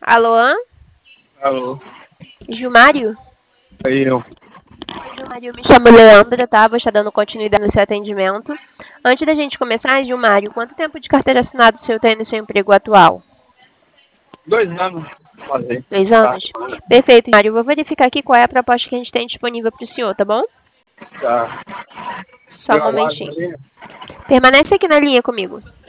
Alô? Alô, Gilmário? aí eu. Gilmário, eu me chamo Leandra, tá? Vou estar dando continuidade no seu atendimento. Antes da gente começar, Gilmário, quanto tempo de carteira assinada o senhor tem no seu emprego atual? 2 anos fazer. 2 anos? Tá, Perfeito, Gilmário. Eu vou verificar aqui qual é a proposta que a gente tem disponível para o senhor, tá bom? tá. Só um Eu aguardo momentinho. ali. Permanece aqui na linha comigo.